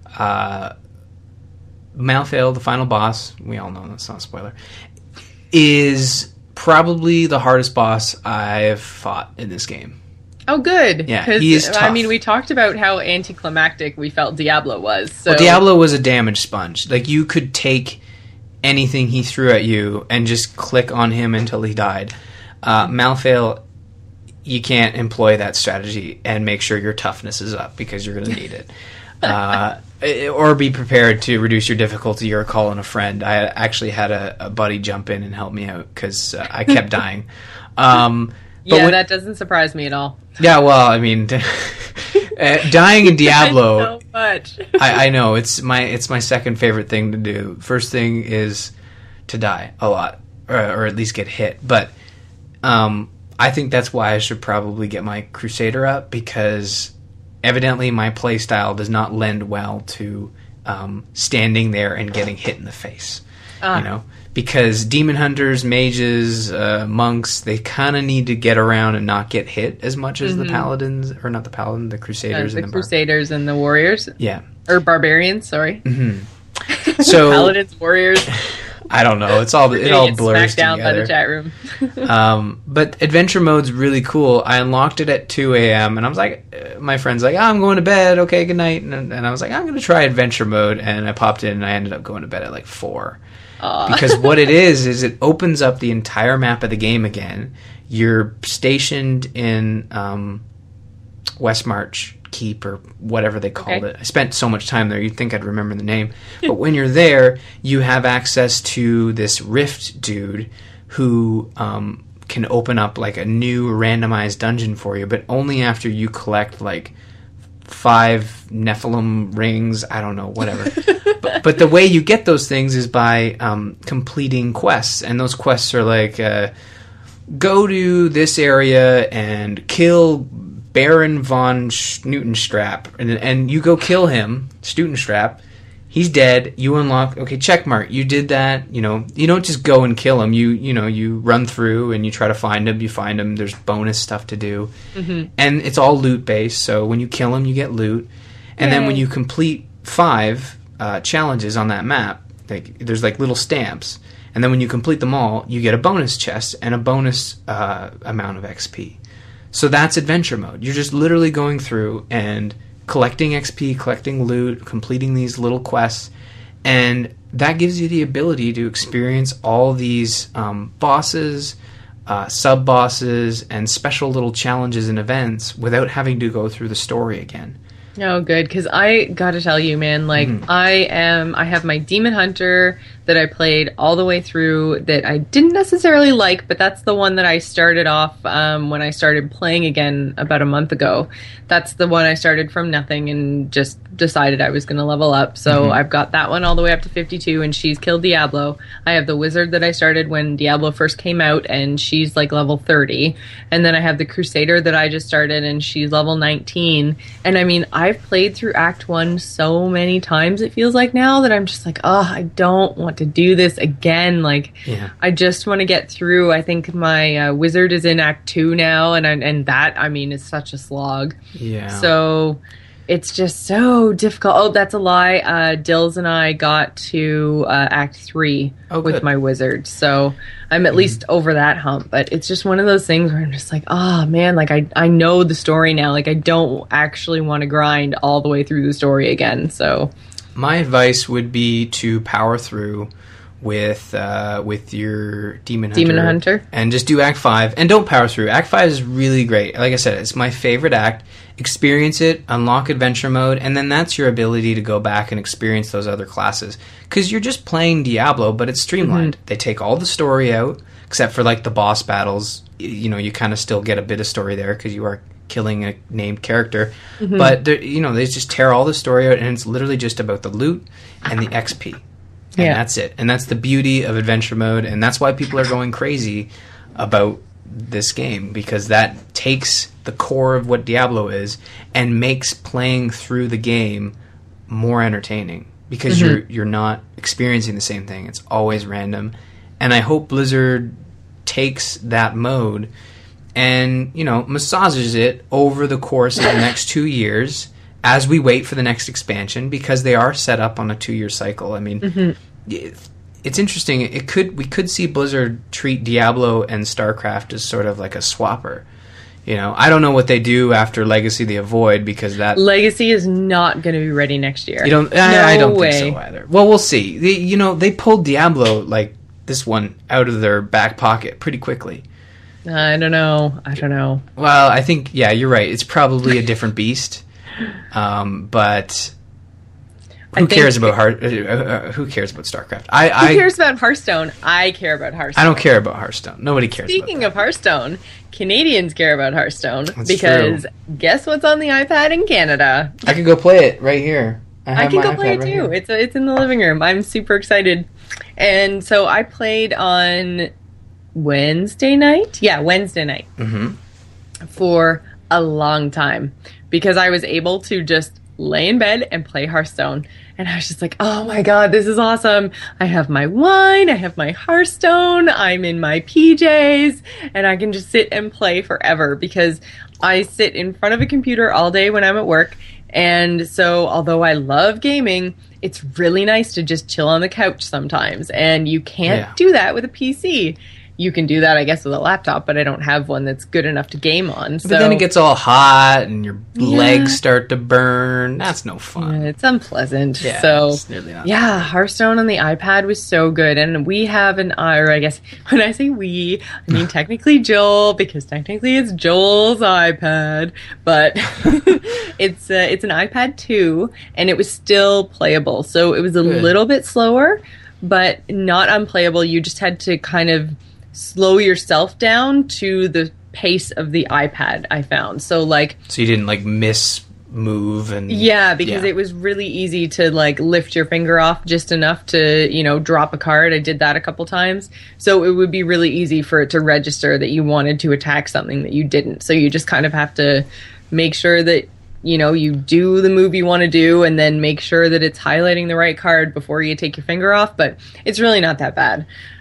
Malthael, the final boss, we all know that's not a spoiler, is probably the hardest boss I've fought in this game. Oh, good. Yeah, he is tough. We talked about how anticlimactic we felt Diablo was. So. Well, Diablo was a damage sponge. You could take anything he threw at you and just click on him until he died. Malthael, you can't employ that strategy and make sure your toughness is up because you're going to need it. Or be prepared to reduce your difficulty or call in a friend. I actually had a buddy jump in and help me out because I kept dying. That doesn't surprise me at all. Yeah, well, dying in Diablo. So much. I know it's my second favorite thing to do. First thing is to die a lot, or at least get hit. But I think that's why I should probably get my Crusader up because. Evidently, my playstyle does not lend well to standing there and getting hit in the face. Because demon hunters, mages, monks, they kind of need to get around and not get hit as much as the paladins, or not the paladin, the crusaders. The crusaders and the warriors. Yeah. Or barbarians, sorry. Mm-hmm. So paladins, warriors. I don't know. It all blurs down together. By the chat room. But adventure mode's really cool. I unlocked it at 2 a.m. and I was like, my friend's like, I'm going to bed. Okay, good night. And I was like, I'm going to try adventure mode. And I popped in and I ended up going to bed at 4. Because what it is it opens up the entire map of the game again. You're stationed in Westmarch Keep or whatever they called it. I spent so much time there, you'd think I'd remember the name. But when you're there, you have access to this Rift dude who can open up a new randomized dungeon for you, but only after you collect 5 Nephilim rings, I don't know, whatever. but the way you get those things is by completing quests, and those quests are go to this area and kill Baron von Stutenstrap, and you go kill him, Stutenstrap. He's dead. You unlock. Okay, check mark. You did that. You know, you don't just go and kill him. You run through and you try to find him. You find him. There's bonus stuff to do, and it's all loot based. So when you kill him, you get loot, and then when you complete 5 challenges on that map, there's like little stamps, and then when you complete them all, you get a bonus chest and a bonus amount of XP. So that's adventure mode. You're just literally going through and collecting XP, collecting loot, completing these little quests, and that gives you the ability to experience all these bosses, sub-bosses, and special little challenges and events without having to go through the story again. Oh, good, because I gotta tell you, man, like, I have my Demon Hunter that I played all the way through that I didn't necessarily like, but that's the one that I started off when I started playing again about a month ago. That's the one I started from nothing and just decided I was going to level up. So I've got that one all the way up to 52, and she's killed Diablo. I have the Wizard that I started when Diablo first came out, and she's like level 30. And then I have the Crusader that I just started, and she's level 19. And I mean, I've played through Act 1 so many times, it feels like now, that I'm just like, oh, I don't want to do this again. Like, I just want to get through. I think my Wizard is in Act 2 now, and that, I mean, is such a slog. Yeah. So it's just so difficult. Oh, that's a lie. Dills and I got to Act 3 with my Wizard. So I'm at least over that hump. But it's just one of those things where I'm just like, oh, man, like I know the story now. Like, I don't actually want to grind all the way through the story again. So my advice would be to power through with your Demon Hunter. And just do Act 5. And don't power through. Act 5 is really great. Like I said, it's my favorite act. Experience it, unlock adventure mode, and then that's your ability to go back and experience those other classes. Because you're just playing Diablo, but it's streamlined. They take all the story out, except for like the boss battles. You know, you kind of still get a bit of story there because you are killing a named character. But, they just tear all the story out, and it's literally just about the loot and the XP. And that's it. And that's the beauty of adventure mode, and that's why people are going crazy about this game, because that takes the core of what Diablo is and makes playing through the game more entertaining, because you're not experiencing the same thing. It's always random. And I hope Blizzard takes that mode and, massages it over the course of the next 2 years as we wait for the next expansion, because they are set up on a 2-year cycle. I mean, it's interesting. We could see Blizzard treat Diablo and StarCraft as sort of like a swapper. I don't know what they do after Legacy of the Void, because that Legacy is not going to be ready next year. I don't think so either. Well, we'll see. They pulled Diablo, like this one, out of their back pocket pretty quickly. I don't know. Well, I think you're right. It's probably a different beast. But who cares about StarCraft? Who cares about Hearthstone? I care about Hearthstone. I don't care about Hearthstone. Nobody cares. Speaking of Hearthstone, Canadians care about Hearthstone. That's because true. Guess what's on the iPad in Canada? I can go play it right here. I can go play it too. It's in the living room. I'm super excited. And so I played on Wednesday night. Yeah, Wednesday night. For a long time, because I was able to just lay in bed and play Hearthstone. And I was just like, oh my god, this is awesome. I have my wine, I have my Hearthstone, I'm in my PJs, and I can just sit and play forever, because I sit in front of a computer all day when I'm at work. And so although I love gaming, it's really nice to just chill on the couch sometimes. And you can't do that with a PC. You can do that, I guess, with a laptop, but I don't have one that's good enough to game on. So. But then it gets all hot and your legs start to burn. That's no fun. Yeah, it's unpleasant. Yeah, so, it's nearly not fun. Hearthstone on the iPad was so good. And we have or I guess when I say we, I mean technically Joel, because technically it's Joel's iPad. But it's an iPad 2, and it was still playable. So it was a little bit slower, but not unplayable. You just had to kind of slow yourself down to the pace of the iPad, I found. So you didn't miss move and because it was really easy to lift your finger off just enough to drop a card. I did that a couple times, so it would be really easy for it to register that you wanted to attack something that you didn't. So you just kind of have to make sure that you do the move you want to do and then make sure that it's highlighting the right card before you take your finger off. But it's really not that bad.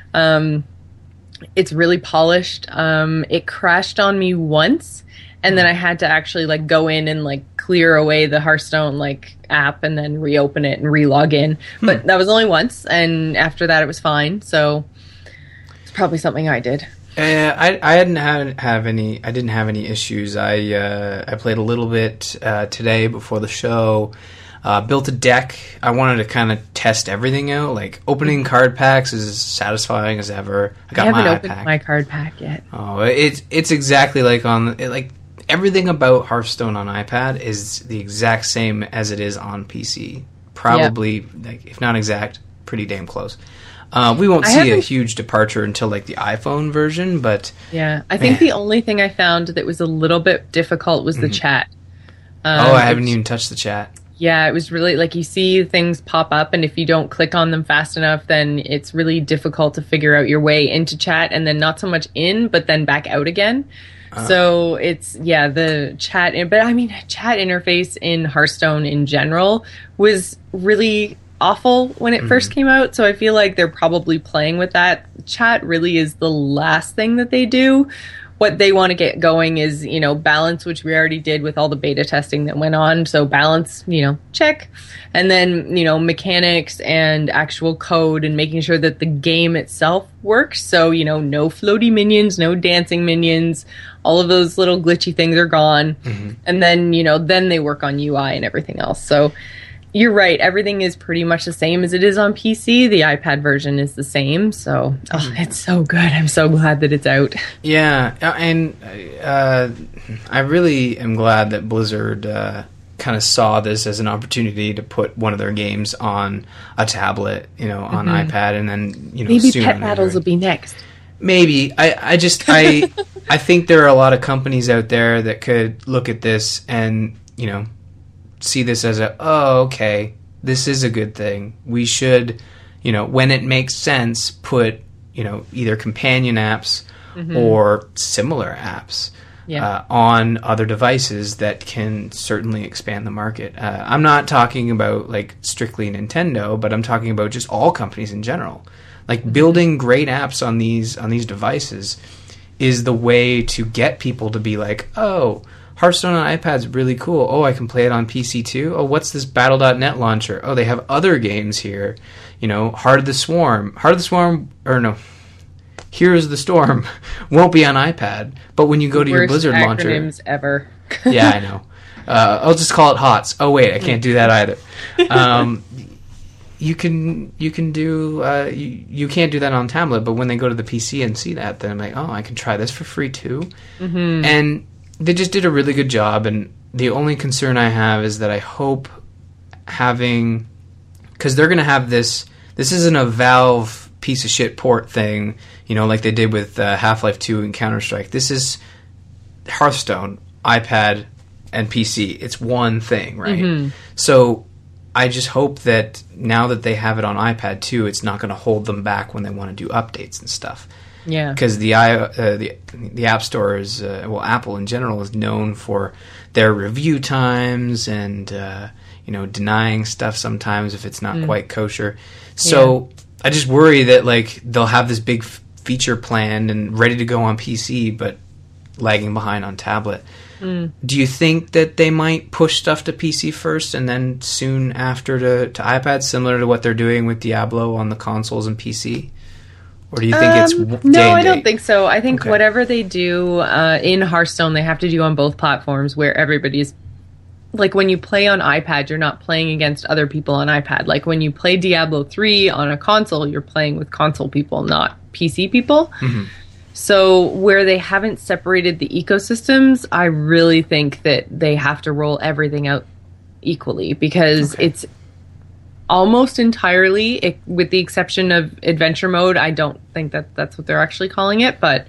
It's really polished. It crashed on me once, and then I had to actually like go in and like clear away the Hearthstone like app and then reopen it and re-log in. But that was only once, and after that it was fine. So it's probably something I did. I didn't have any issues. I played a little bit today before the show. Built a deck. I wanted to kind of test everything out. Like opening card packs is as satisfying as ever. I haven't opened my card pack yet. Oh, it's exactly like like everything about Hearthstone on iPad is the exact same as it is on PC. Probably, like if not exact, pretty damn close. We won't see a huge departure until like the iPhone version, but yeah, I think the only thing I found that was a little bit difficult was the chat. I haven't even touched the chat. Yeah, it was really like you see things pop up, and if you don't click on them fast enough, then it's really difficult to figure out your way into chat, and then not so much in, but then back out again. So it's, the chat, but I mean, chat interface in Hearthstone in general was really awful when it first came out. So I feel like they're probably playing with that. Chat really is the last thing that they do. What they want to get going is, balance, which we already did with all the beta testing that went on. So balance, check. And then, mechanics and actual code and making sure that the game itself works. So, no floaty minions, no dancing minions. All of those little glitchy things are gone. And then, then they work on UI and everything else. So you're right. Everything is pretty much the same as it is on PC. The iPad version is the same. So it's so good. I'm so glad that it's out. Yeah. And I really am glad that Blizzard kind of saw this as an opportunity to put one of their games on a tablet, on iPad. And then, maybe soon Pet Battles will be next. Maybe. I think there are a lot of companies out there that could look at this and, see this as okay, this is a good thing. We should, when it makes sense, put, either companion apps or similar apps on other devices that can certainly expand the market. I'm not talking about like strictly Nintendo, but I'm talking about just all companies in general. Like building great apps on these devices is the way to get people to be like, oh, Hearthstone on iPad's really cool. Oh, I can play it on PC too. Oh, what's this Battle.net launcher? Oh, they have other games here. Heart of the Swarm, Heroes of the Storm won't be on iPad. But when you go to your Blizzard launcher... Worst acronyms ever. Yeah, I know. I'll just call it HOTS. Oh, wait, I can't do that either. You can do... you can't do that on tablet, but when they go to the PC and see that, then I'm like, oh, I can try this for free too. And they just did a really good job, and the only concern I have is that I hope having... Because they're going to have this... This isn't a Valve piece of shit port thing, like they did with Half-Life 2 and Counter-Strike. This is Hearthstone, iPad, and PC. It's one thing, right? So I just hope that now that they have it on iPad too, it's not going to hold them back when they want to do updates and stuff. Yeah, because the App Store is Apple in general is known for their review times and denying stuff sometimes if it's not quite kosher. So I just worry that like they'll have this big feature planned and ready to go on PC, but lagging behind on tablet. Do you think that they might push stuff to PC first and then soon after to iPad, similar to what they're doing with Diablo on the consoles and PC? Or do you think it's No, I don't think so. I think whatever they do in Hearthstone, they have to do on both platforms where everybody's... Like, when you play on iPad, you're not playing against other people on iPad. Like, when you play Diablo 3 on a console, you're playing with console people, not PC people. So, where they haven't separated the ecosystems, I really think that they have to roll everything out equally, because it's almost entirely, with the exception of adventure mode. I don't think that's what they're actually calling it, but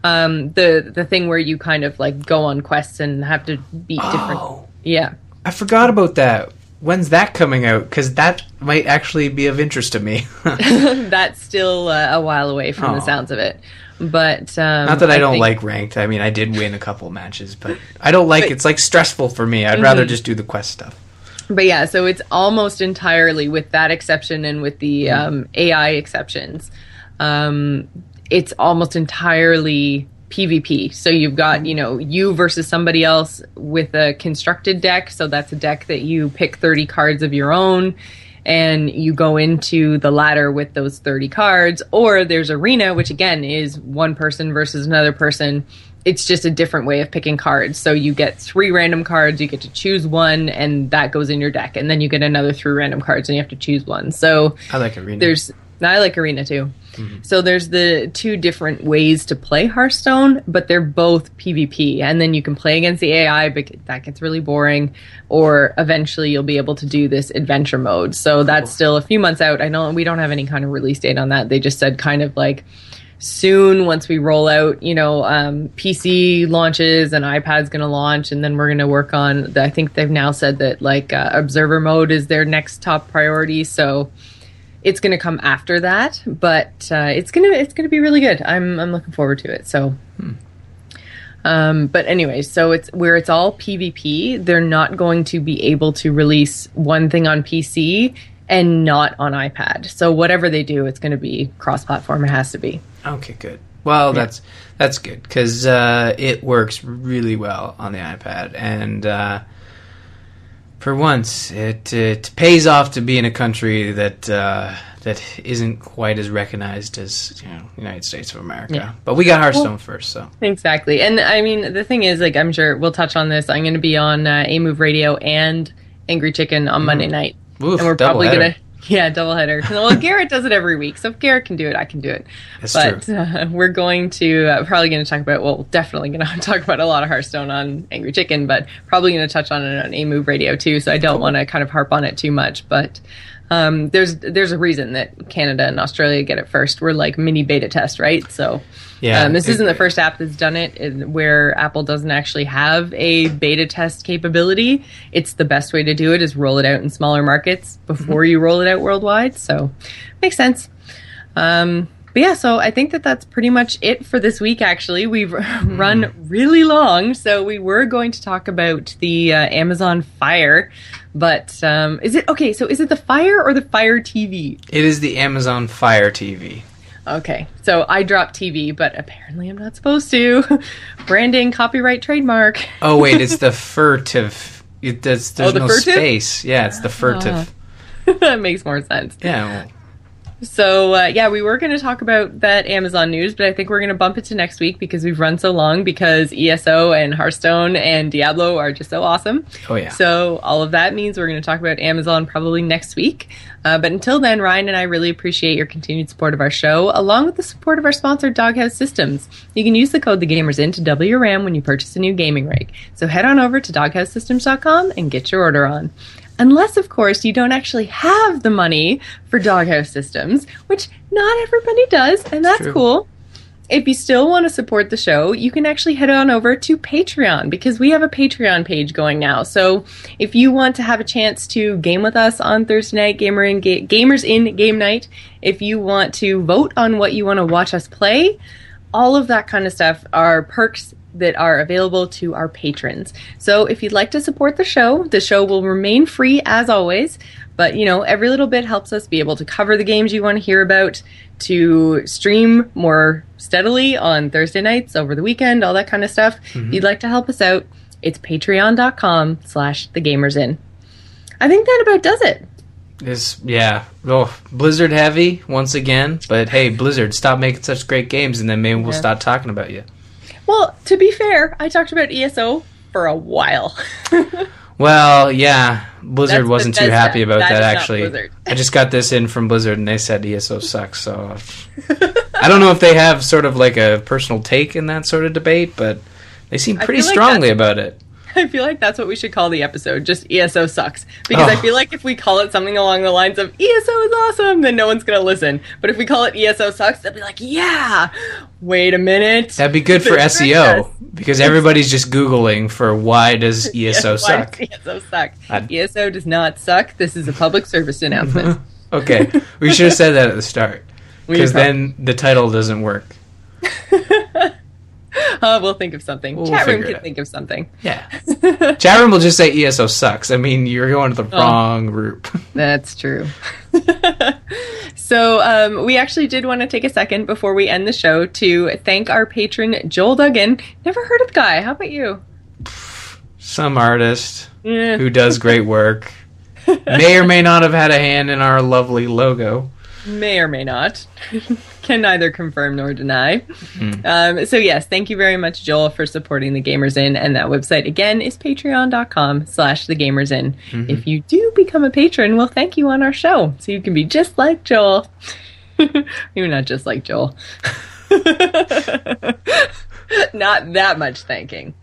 the thing where you kind of like go on quests and have to beat different... Yeah. I forgot about that. When's that coming out? Because that might actually be of interest to me. That's still a while away from the sounds of it. But not that I don't like ranked. I mean, I did win a couple matches, but I don't like it's like stressful for me. I'd rather just do the quest stuff. But yeah, so it's almost entirely, with that exception and with the AI exceptions, it's almost entirely PvP. So you've got, you versus somebody else with a constructed deck. So that's a deck that you pick 30 cards of your own and you go into the ladder with those 30 cards. Or there's Arena, which again is one person versus another person. It's just a different way of picking cards. So you get 3 random cards, you get to choose one, and that goes in your deck. And then you get another 3 random cards, and you have to choose one. So I like Arena. I like Arena too. Mm-hmm. So there's the 2 different ways to play Hearthstone, but they're both PvP. And then you can play against the AI, but that gets really boring. Or eventually you'll be able to do this adventure mode. So that's still a few months out. I know we don't have any kind of release date on that. They just said kind of like soon, once we roll out, PC launches and iPad's going to launch, and then we're going to work on I think they've now said that observer mode is their next top priority. So it's going to come after that, but it's going to be really good. I'm looking forward to it. So, but anyway, so it's all PvP. They're not going to be able to release one thing on PC and not on iPad. So whatever they do, it's going to be cross-platform. It has to be. Okay, good. Well, that's good because it works really well on the iPad, and for once, it pays off to be in a country that isn't quite as recognized as United States of America. Yeah. But we got Hearthstone first, so exactly. And I mean, the thing is, I'm sure we'll touch on this. I'm going to be on A-Move Radio and Angry Chicken on Monday night. Oof, and we're probably going to... Yeah, doubleheader. Well, Garrett does it every week, so if Garrett can do it, I can do it. That's true. We're going to probably going to talk about. Well, definitely going to talk about a lot of Hearthstone on Angry Chicken, but probably going to touch on it on A-Move Radio too. So I don't want to kind of harp on it too much, but there's a reason that Canada and Australia get it first. We're like mini beta test, right? So. Yeah, this isn't the first app that's done it where Apple doesn't actually have a beta test capability. It's the best way to do it is roll it out in smaller markets before you roll it out worldwide. So makes sense. But yeah, so I think that's pretty much it for this week, actually. We've run really long, so we were going to talk about the Amazon Fire. But is it the Fire or the Fire TV? It is the Amazon Fire TV. Okay, so I dropped TV, but apparently I'm not supposed to. Branding, copyright, trademark. Oh, wait, it's the furtive. There's no furtive? space. Yeah, it's the furtive. That makes more sense. Yeah, well. So, we were going to talk about that Amazon news, but I think we're going to bump it to next week because we've run so long because ESO and Hearthstone and Diablo are just so awesome. Oh, yeah. So all of that means we're going to talk about Amazon probably next week. But until then, Ryan and I really appreciate your continued support of our show, along with the support of our sponsor, Doghouse Systems. You can use the code TheGamersIn to double your RAM when you purchase a new gaming rig. So head on over to doghousesystems.com and get your order on. Unless, of course, you don't actually have the money for Doghouse Systems, which not everybody does, and that's cool. If you still want to support the show, you can actually head on over to Patreon, because we have a Patreon page going now. So if you want to have a chance to game with us on Thursday night, Gamers in Game Night, if you want to vote on what you want to watch us play, all of that kind of stuff are perks that are available to our patrons. So if you'd like to support the show will remain free as always, but every little bit helps us be able to cover the games you want to hear about, to stream more steadily on Thursday nights, over the weekend, all that kind of stuff. If you'd like to help us out, it's patreon.com/thegamersin. I think that about does it. Blizzard heavy once again, but hey, Blizzard, stop making such great games and then maybe we'll start talking about you. Well, to be fair, I talked about ESO for a while. Well, yeah, Blizzard wasn't too happy about that, actually. I just got this in from Blizzard, and they said ESO sucks, so... I don't know if they have sort of like a personal take in that sort of debate, but they seem pretty strongly about it. I feel like that's what we should call the episode, just ESO sucks. Because I feel like if we call it something along the lines of ESO is awesome, then no one's going to listen. But if we call it ESO sucks, they'll be like, yeah, wait a minute. That'd be good for SEO, because everybody's just Googling for why does ESO suck. Why does ESO suck? ESO does not suck. This is a public service announcement. Okay, we should have said that at the start, because then the title doesn't work. We'll think of something. Chat room can think of something. Yeah. Chat room will just say ESO sucks. I mean, you're going to the wrong route. That's true. So we actually did want to take a second before we end the show to thank our patron, Joel Duggan. Never heard of the guy. How about you? Some artist who does great work. May or may not have had a hand in our lovely logo. May or may not. Can neither confirm nor deny. So yes, thank you very much, Joel, for supporting The Gamers Inn. And that website, again, is patreon.com/thegamersinn. If you do become a patron, we'll thank you on our show. So you can be just like Joel. Maybe not just like Joel. Not that much thanking.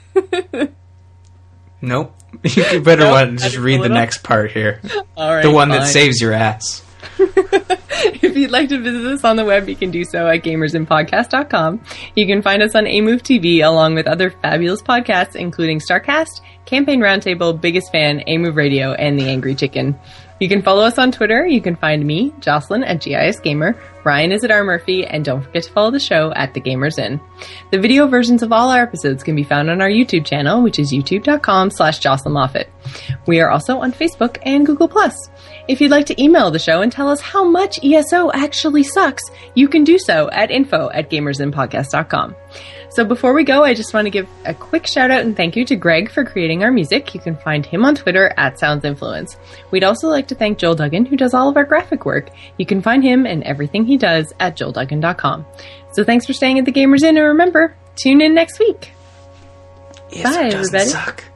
Nope. You better just read the next part here. All right, the one that saves your ass. If you'd like to visit us on the web, you can do so at gamersinpodcast.com. You can find us on AMove TV along with other fabulous podcasts, including StarCast, Campaign Roundtable, Biggest Fan, AMove Radio, and The Angry Chicken. You can follow us on Twitter. You can find me, Jocelyn, at GIS Gamer. Ryan is at R. Murphy, and don't forget to follow the show at The Gamers Inn. The video versions of all our episodes can be found on our YouTube channel, which is youtube.com/Jocelyn Moffat. We are also on Facebook and Google+. If you'd like to email the show and tell us how much ESO actually sucks, you can do so at info@gamersinpodcast.com. So before we go, I just want to give a quick shout out and thank you to Greg for creating our music. You can find him on Twitter at SoundsInfluence. We'd also like to thank Joel Duggan, who does all of our graphic work. You can find him and everything he does at joelduggan.com. So thanks for staying at The Gamers Inn, and remember, tune in next week. Bye, everybody. Suck.